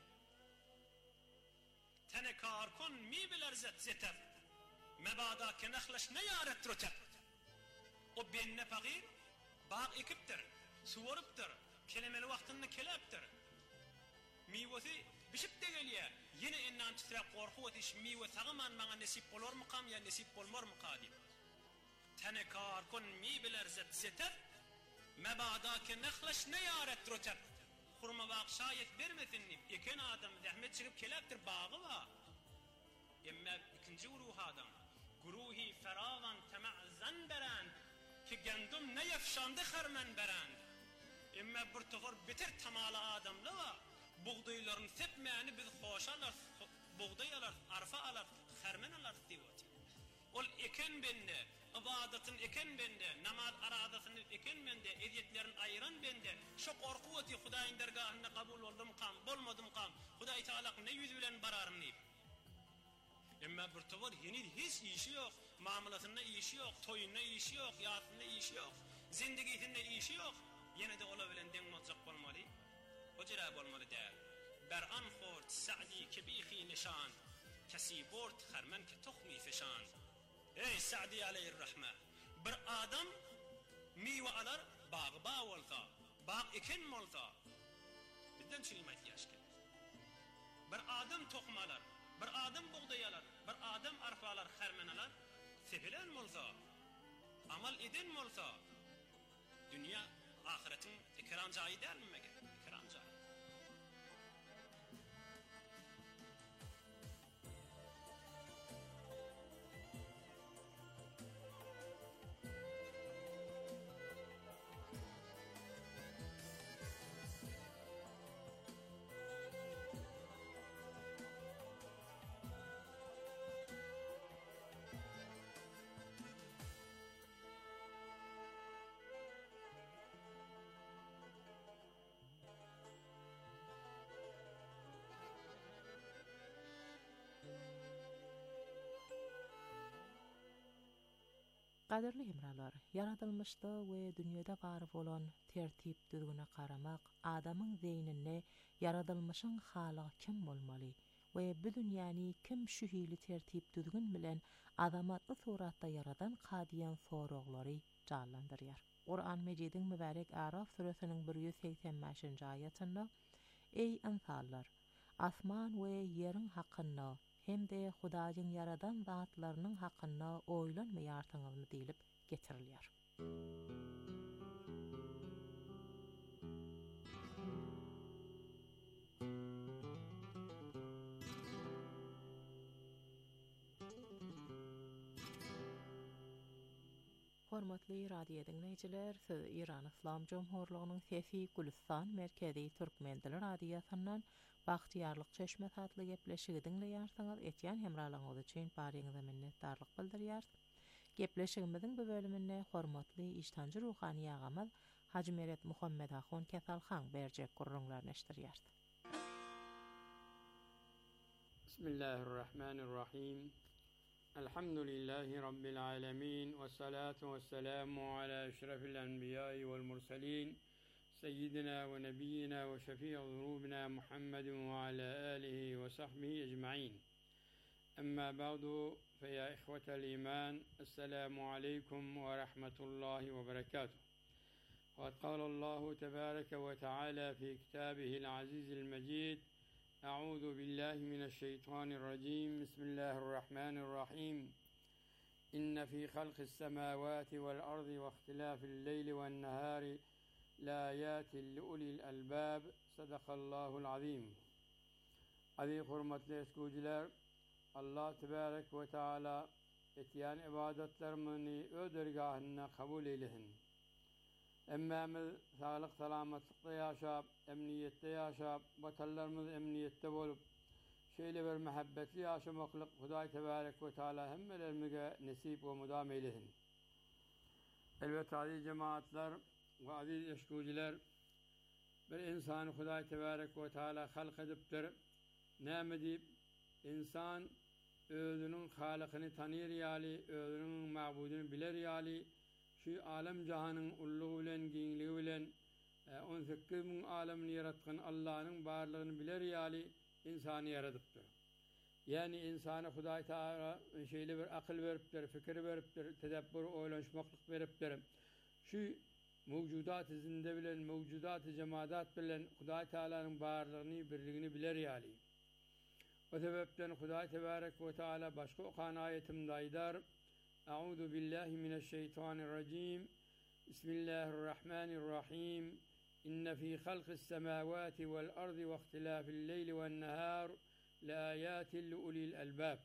S11: Tene kar kon mi biler zet zeter. Mebada ke naxlaş ne yaret rotet. O benne pagir bağ ekiptir, suvarıptır, kelimeli vaktinde keleptir. Miyveti bişip de geliye, yine innan titre korku etiş miyve tağıman bana nesip olur mu kam ya nesip olmur mu kadim. Tenekar kon mi biler zet zeter, mebada ke naxlaş ne yaret rotet. Kurma bağ şayet vermesinni, eken adam zahmet çıkıp keleptir bağı var. Emme ikinci uruh adam. Guruhi feragan tema'zan berand ki gendum ne yefşandı xermen berand. Emme bir tıfır bitir tamala adamla va buğdayların tepmeyeni biz xoşalar, buğday alar, arfa alar, xermen alar divati. Ol eken bende, ibadetin eken bende, namaz aradatını eken bende, ediyetlerin ayıran bende. Şu korkuvati Hudaýyň dergahına kabul oldum kam, bolmadım kam. Hudaý Taala ne yüz bilen bararım neyip. Emme bir tavır yeni hiç işi yok, mamulatında işi yok, toyunda işi yok, yatında işi yok, zindigisinde işi yok. Yine de olabilen den mazak olmalı, o cerab olmalı der. Beran khort Sa'di kebixi nişan, kesi bort xermen ke tohmi feşan. Ey Sa'di aleyhirrahme, bir adam miyve alar, bağ bağ olsa, bağ eken molsa, bizden çilmek yaşken. Bir adam tohum alar, bir adam buğday alar, bir adam arpa alar, xermen alar, sepilen molsa, amal eden molsa, dünya ahiretin ikram cayi der mi mege? İkram cayi.
S10: Qadirli hemralar, yaradılmışda we dünýede bar bolan tertip düzgüne garamak, adamyň zeýnine yaradylmışyň halygy kim bolmaly we bu dünýäni kim şu hili tertip düzgün bilen adamatly suratda yaradan kadiýan soraglary canlandyrýar. Qur'an Mejidin mübarek Araf suresiniň bir ýüz seksen beşinji aýatynda: "Ey insanlar, asman we ýeriň hakynda hem-de Hudaýyň yaradan zatlarynyň hakynda oýlanmaýarsyňyzmy?" diýilip getirilýär. Hormatly radio dinleýijiler, siz Iran Islam Jomhurlygynyň Sesi Gülistan merkezi Türkmen dili radiosundan bagtyarlyk çeşme satly gepleşigi dinleýärsiňiz. Etýän hemralaryňyz üçin baryňyza minnetdarlyk bildirýär. Gepleşigimiziň bu bölüminde hormatly iştanjy ruhany agamyz Haji Meret Muhammed Ahun Kesalhan berjek gurrunlaryny eşdirýär.
S12: Bismillahirrahmanirrahim. Elhamdülillahi Rabbil alemin ve salatu ve selamu ala eşrefil enbiyai vel mursalin seyyidina ve nebiyyina ve şefi'i zunubina Muhammedin ve ala alihi ve sahbihi ecma'in. Amma ba'du fe ya ihvetel iman, esselamu aleykum ve rahmetullahi ve berekatuh. Ve kâlallahu tebâreke ve teâlâ fi kitâbihil azîzil mecid. أعوذ بالله من الشيطان الرجيم بسم الله الرحمن الرحيم إن في خلق السماوات والأرض واختلاف الليل والنهار لآيات لأولي الألباب صدق الله العظيم. Aziz hurmatly eskujiler, Allah tebarek ve taala etýän ibadetlerimizni öz dergahyna kabul eylesin. Emmemiz sağlık salamatlıkta yaşap, emniyette yaşap, vatanlarımız emniyette bolup, şeýle bir mehabbetli yaşamaklyk Hudaý tebarek ve taala hemmelerimize nesip ve mudam eylesin. Elbette aziz cemaatler ve aziz eşkuciler, bir insanı Hudaý tebarek ve taala halk edipdir. Näme diýip insan özünün halykyny tanýar ýaly, özünün mabudyny biler ýaly, şu alem jahanın ulluğu bilen, giňligi bilen on sekiz bin alemini yaratgan Allah'ın barlygyny biler ýaly insany yaradypdyr. Yani insana Hudaý Taala şeýle bir akıl beripdir, fikir beripdir, tedebbür, oýlanşmaklyk beripdir. Şu mewjudat izinde bilen, mewjudat jemaat bilen Hudaý Taalanyň barlygyny, birligini biler ýaly. O sebepden Hudaý tebarek we taala başga okan aýetimde aýdar: A'udhu billahi mineşşeytanirracim. Bismillahirrahmanirrahim. İnne fi halqis semawati vel ardi ve ihtilafil leyli ven nahar laayatin liulil albab.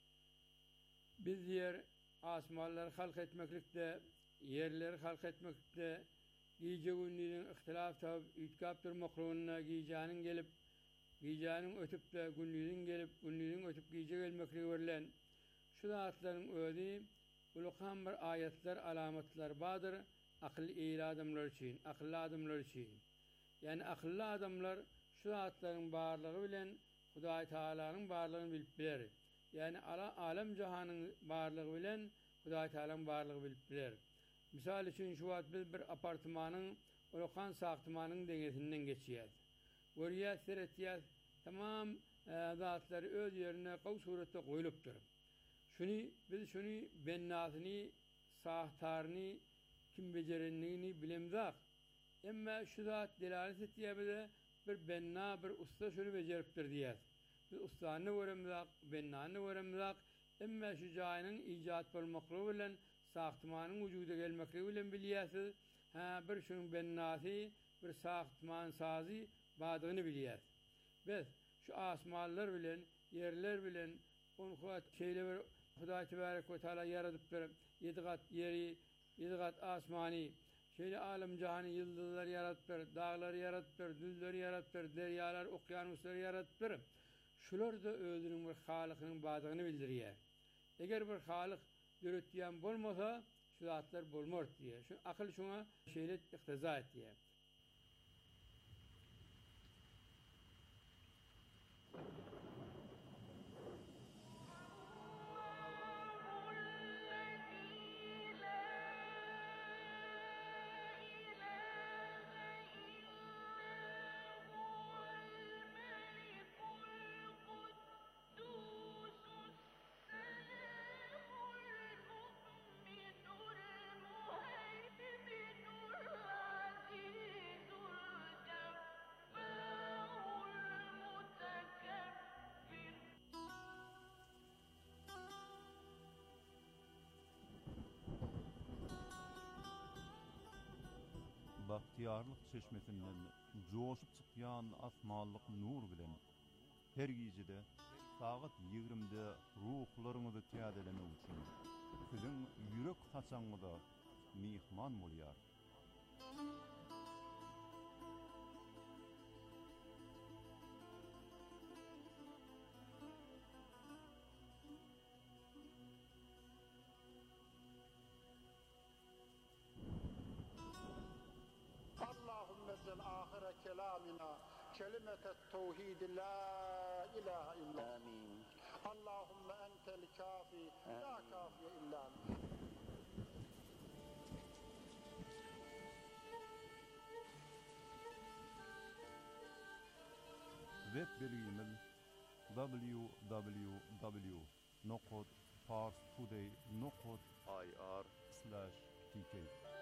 S12: Biz yer asmanları halk etmeklikde, yerleri halk etmeklikde, giyce gündüzün ihtilaf tab ütkap durmakluğuna giycenin gelip, giycenin ötüp de gündüzün gelip, gündüzün ötüp giyce gelmekliği verilen şu zatların ödü ulukan bir ayetler, alametler badır, akıllı eğri adamlar için, akıllı adamlar için. Yani akıllı adamlar şu zatların bağırlığı bilen Hudaý Taalanyň barlygyny bilip biler. Yani ala alem jahanın barlygy bilen Hudaý Taalanyň barlygy bilip biler. Misal üçin şu wagt biz bir apartmanyň ulukan saktymanyň deňesinden geçýär. Görýär, seretýär, tamam zatlar öz ýerine gowy suratda goýulypdyr. Şunu biz şunu bennasyny, sahtaryny, kim bejerenligini bilemzak. Emma şu zat delalet etýär bir benna, bir usta şunu bejeripdir diýär. Biz ustany göremzak, bennany göremzak. Emma şu jaýynyň ijat bolmaklygy bilen, sahtymanyň wüjuda gelmekligi bilen bilýärsiz. Ha bir şunun bennasy, bir sahtman sazy badygyny bilýär. Biz şu asmanlar bilen, yerler bilen onu huat şeýle bir Hudaý tebarek we taala yaradypdyr. Yedi gat yeri, yedi gat asmany, şeýle alem jahany ýyldızlar yaradypdyr, dağlar yaradypdyr, düzler yaradypdyr, derýalar, okyanuslar yaradypdyr. Şular da özüniň bir halykynyň badygyny bildirýär. Eger bir halyk döretýän bolmasa, şu zatlar bolmar diýär. Şu akyl şuňa şeýle iktiza etýär.
S3: الذي لا
S8: bahtiyarlyk çeşmesinden joşup çykýan asmanlyk nur bilen her gijede sagat ýigrimde ruhlaryňyzy täzelene üçin siziň ýürek haçaňyda mihman bolýar.
S13: آخر كلامنا كلمة التوحيد لا إله إلا آمين. اللهم أنت الكافي لا كافي إلا أنت.
S8: Web bilgimiz w w w nokta parstoday nokta i r slash t k.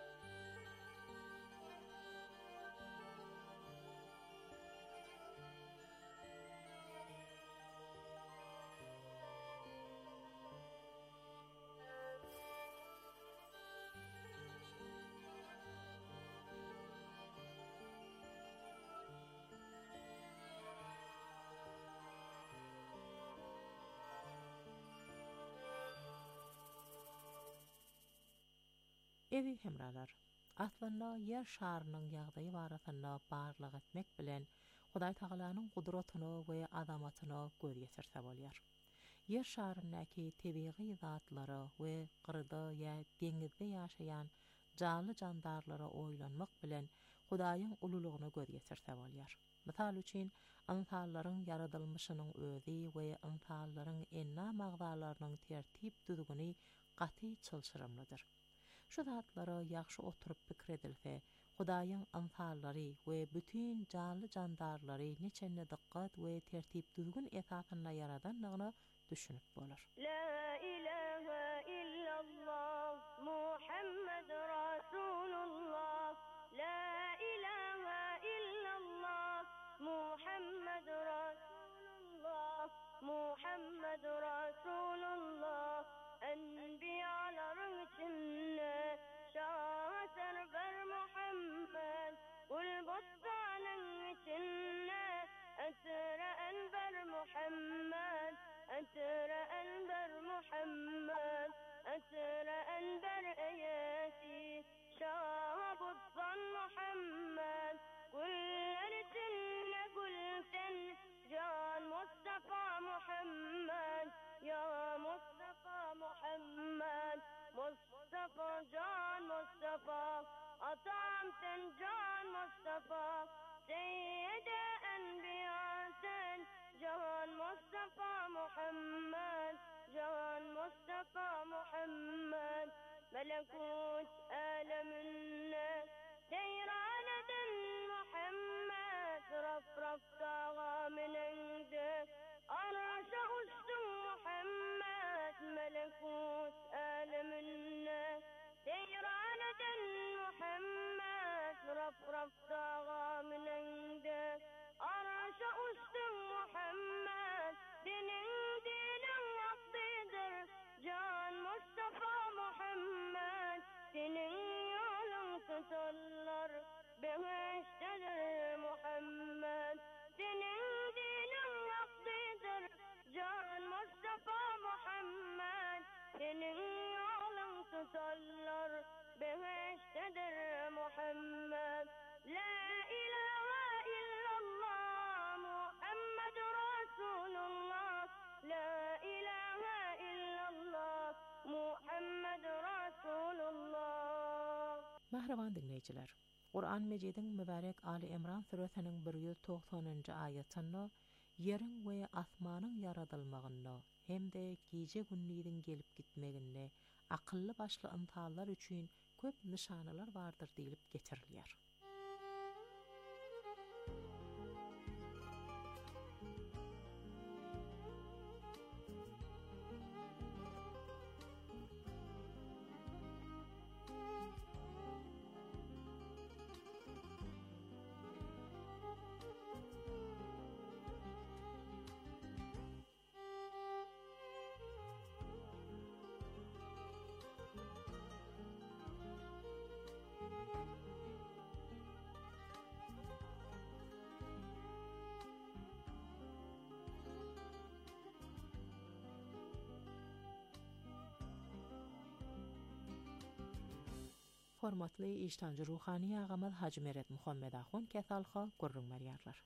S10: Evi hemralar, aslında yer şarının ýagdaýy barasyna barlyk etmek bilen Hudaý Tagalanyň gudratyny we azamatyny göz ýetirse bolýar. Yer şaryndaky tebigy zatlary we gyrda ýa deňizde ýaşaýan canly jandarlara oýlanmak bilen Hudaýyň ululugyny göz ýetirse bolýar. Mysal üçin, insanlaryň yaradylmyşynyň özi we insanlaryň enna magdalarynyň tertip düzgüni gaty çylşyrymlydyr. Şu zatlara ýaxşy oturup pikir edilse, Hudaýyň amsallary we bütün canly jandarlary neçenne diqqat we tertip düzgün esasyna yaradanlygyny düşünüp bolar.
S3: La ilahe illallah Muhammed Rasulullah. La ilahe illallah Muhammed Rasulullah. Muhammed Rasulullah. Enbiyaların içinde Şah Server Muhammed. Kul bostanın içinde Esra Enver Muhammed. Esra Enver Muhammed. Esra Enver eyesi Şah bostan Muhammed. Kuller içinde gülsen Can Mustafa Muhammed. Ya Mustafa Muhammed. Mustafa Can Mustafa. Atam sen Can Mustafa. Seyyide Enbiya sen Can Mustafa Muhammed. Can Mustafa Muhammed. Melekut alemine seyran eden Muhammed. Raf raf dağa minende arşa ustun Muhammed. Melekut alemine seyran eden Muhammed. Raf raf dağa minende arşa ustun Muhammed. Dinin dinin vaktidir Can Mustafa Muhammed. Senin yolun tutarlar behiştedir Muhammed. Senin dinin vaktidir Can Mustafa Muhammed. Senin yolun tutarlar behiştedir Muhammed. La ilahe illallah Muhammed Rasulullah. La ilahe illallah Muhammed Rasulullah.
S10: Mahraman dinleyijiler, Qur'an Mejidin mübarek Ali Imran suresiniň bir ýüz togsanyňjy aýatynda ýeriň we asmanyň yaradylmagyny hemde gije günniň gelip gitmegini akylly başly intalar üçin köp nişanalar bardyr diýilip getirilýär. hormatly iştancı ruhani ağamız Hacı Meret Muhammed Ahun kethalha gurrun meriyarlar.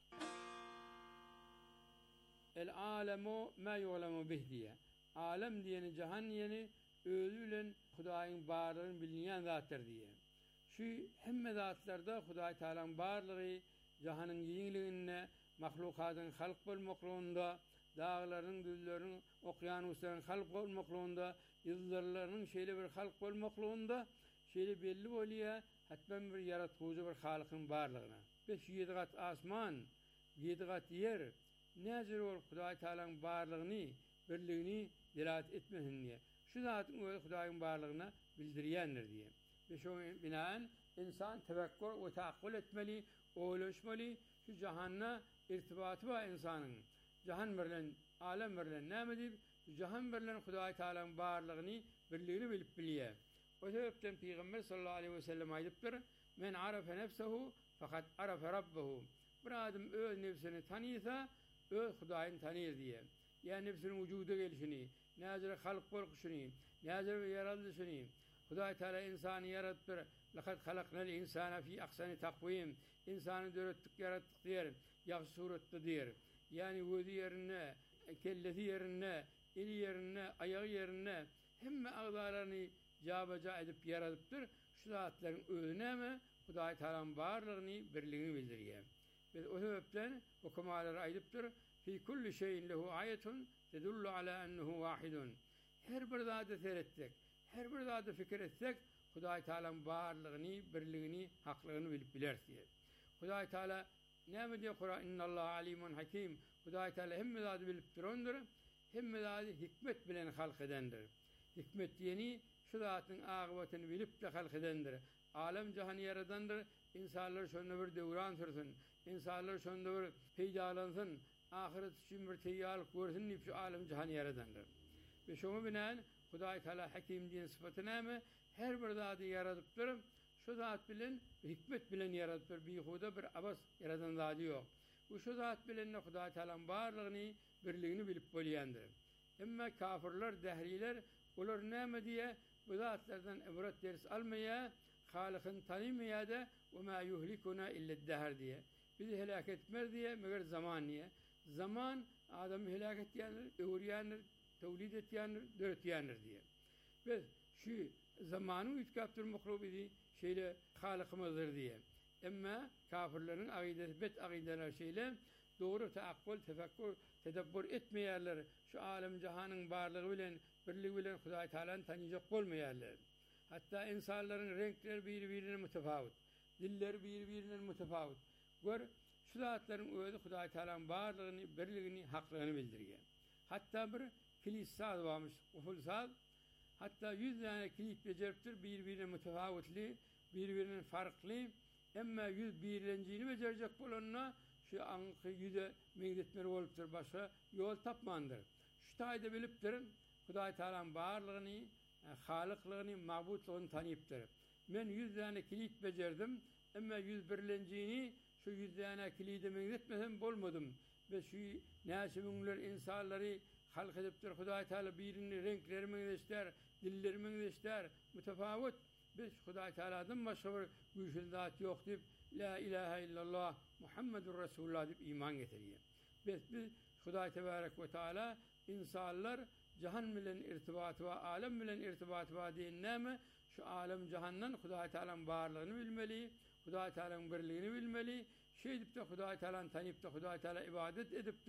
S12: El alemu ma yu'lemu bih diye. Alem diyeni cihan yeni özülen Hudaýyň barlygyny bilýän zatlar diye. Şu hemme zatlarda Hudaý Taalaň barlygy jahanyň ýeňligine, mahlukatyň halk bolmaklygynda, dağlaryň, düzleriň, okyanuslaryň halk bolmaklygynda, ýyldyrlaryň şeýle bir halk bolmaklygynda, şeýle belli bolýar, hatman bir yaratguwjy bir halykyň barlygyna. Beş ýedi gat asman, ýedi gat ýer, näzir bol Hudaý Taalaň barlygyny, birligini dilat etmesin diye. Şu zatyň öýle Hudaýyň barlygyna bildirýändir diye. Ve şu binaen insan tefekkür ve taakkul etmeli, oýlaşmaly, şu jahanna irtibaty var insanyň. Jahan bilen, alem bilen näme diýip, jahan bilen Hudaý Taalaň barlygyny, birligini bilip bilýär. O sebepden Peygamber sallallahu aleyhi ve sellem aýdypdyr: "Men arafa nefsehu fakat arafa rabbehu." Bir adam öz nefsini tanýsa, öz Hudaýyny tanýar diye. Yani nefsinin vücuda gelişini, näzir halk boluşyny, näzir ýaraldyşyny, Hudaý Taala insany yaratdyr. Laqad halaqnal insana fi ahsani taqwim. İnsany döretdik, yaratdyk diýer, ýaxşy suratda diýer. Yani gözi ýerine, kellesi ýerine, eli ýerine, ayagy ýerine hemme agzalaryny jabaja edip yaradypdyr. Şu zatlaryň özüne Hudaý Taalaň barlygyny, birligini bildirýär. Biz o sebepden o kemalar aýdypdyr. Fi kulli şeyin lehu ayetun tedullu ala ennehu wahidun. Her bir zada seyretdik, her bir zada fikir etsek, Hudaý Taalaň barlygyny, birligini, haklygyny bilip bilersiz. Hudaý Taala näme diýär Kur'an? Innallahu alimun hakim. Hudaý Taala hemme zada bilip durandyr, hemme zada hikmet bilen halk edendir. Hikmet diýeni şu zatyň agybatyny bilip de halk edendir. Alem jahan yaradandyr, insanlar şonda bir döwran sürsin, insanlar şonda bir peýdalansyn. Ahiret için bir teyyarlık görsün diýip şu alem cihan yaradandyr. Ve şoňa binaen Hudaý Taala hakim diýen sypatyna her bir zaty yaradypdyr. Şu zat bilen hikmet bilen yaradypdyr. Bihuda bir abas yaradan zat ýok. Bu şu zat bilen Hudaý Taalaň barlygyny, birligini bilip bolýandyr. Emma kafirler, dehriler olar näme diýe bu zatlardan ibret ders almaýar, halykyny tanımaýar we ma yuhlikuna illa d-dahr diýe. Bizi helak etmez diye meger zaman niye? Zaman adamı helak etýändir, öwürýändir, tewlid etýändir, döretýändir diye. Biz şu zamanyny ütkapdyr mahlubidi şeýle halykymyzdyr diye. Emma kafirleriň agidesi bet agideler şeýle dogry taakkul, tefekkür, tedebbür etmeýärler. Şu alem jahanyň barlygy bilen, birligi bilen Hudaý Taalaň tanýjak bolmaýarlar. Hatta insanlaryň renkleri bir-birine mütefawit, dilleri bir-birine mütefawit. Gör şu zatlaryň özü Hudaý Taalaň barlygyny, birligini, haklygyny bildirýär. Hatta bir kilis saz bolmuş, uful saz. Hatta yüz tane kilit bejeripdir, bir-birine mütefawitli, bir-birine farkly. Emma yüz birlenjiğini bejerjek bolanna şu anky yüze meňdetmeli bolupdyr, başga ýol tapmandyr. Şu taýda bilipdir, Hudaý Taalaň barlygyny, halyklagyny, mabudlygyny tanypdyr. Men yüz tane kilit bejerdim, emma yüz birlenjiğini şu yüz tane kilidi meňdetmesem bolmadym. Ve şu näşimiňler insanlary halk edipdir. Hudaý Taala birini renkleri meňdeşler, dilleri meňdeşler, mütefawit. Biz Hudaý Taaladan başga bir güýçli zat ýok diýip la ilahe illallah Muhammedur Resulullah diýip iman getirýär. Biz biz Hudaý tebarek we taala insanlar jahan bilen irtibaty we alem bilen irtibaty we diýennäme şu alem jahandan Hudaý Taalaň barlygyny bilmeli, Hudaý Taalaň birligini bilmeli, şeýdip de Hudaý Taalaň tanyp de Hudaý Taala ibadet edip